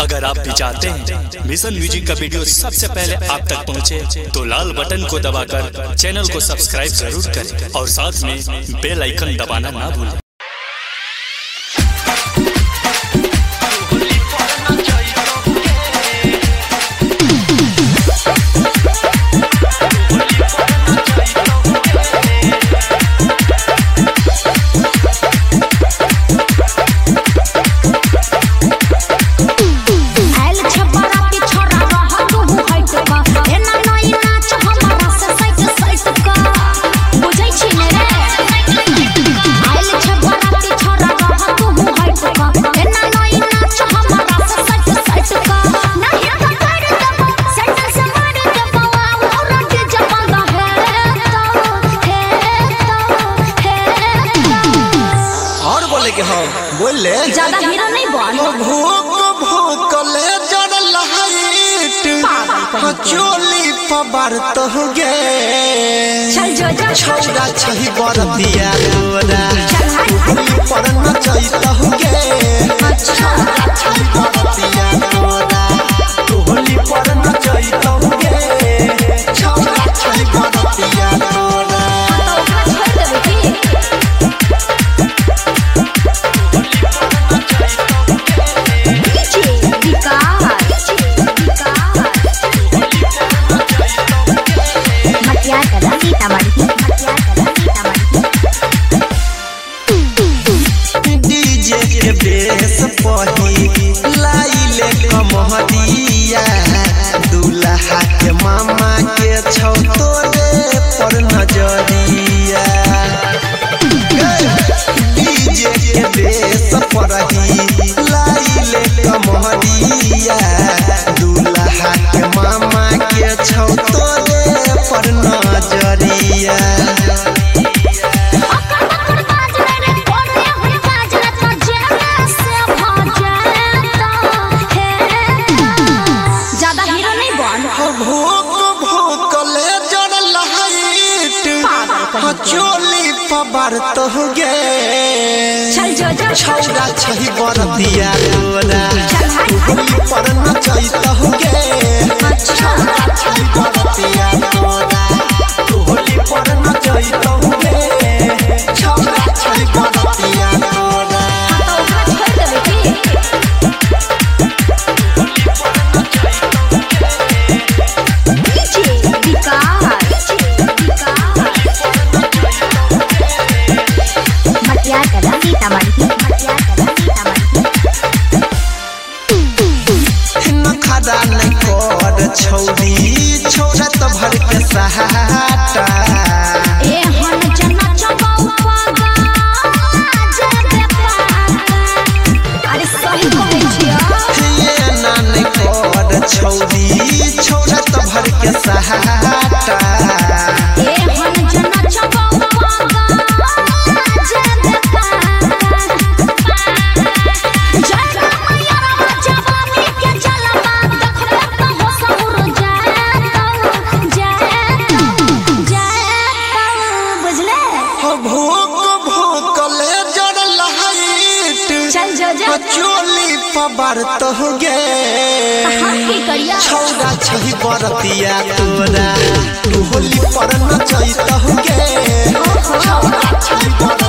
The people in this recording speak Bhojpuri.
अगर आप भी चाहते हैं मिशन म्यूजिक का वीडियो सबसे पहले आप तक पहुंचे, तो लाल बटन को दबाकर चैनल को सब्सक्राइब जरूर करें और साथ में बेल आइकन दबाना ना भूलें। बोले ज्यादा हीरो नहीं बोल भूख भूकले जड़ लाइट चोली पबर तो गे चल जो जा छौड़ा छही बरतिया तोरा होली पर न चैत हो गे छौड़ा छही बरतिया तोरा होली पर न चैत हो गे छौड़ा छही बरतिया तोरा डीजे के बेस पही लाइले कमहदिया दूल्हा के मामा के छौ तोरे पर नजरिया डीजे के बेस पही लाइले कमहदिया दूल्हा के मामा के छौ तोरे पर नजरिया चोली पबर तो गे छौड़ा छही बरतिया तोरा होली पर न चैत हो गे छौड़ा छही बरतिया तोरा होली पर न चैत हो गे छौड़ा छही बरतिया तोरा छौड़ी छोड़ा तो भर के सहाटा अरे सही कहै छियै ये नान कोड छौड़ी छोड़ा तो भर के सहाटा चोली पबर तो गे छौड़ा छही बरतिया तोरा होली पर न चैत हो गे छौड़ा छही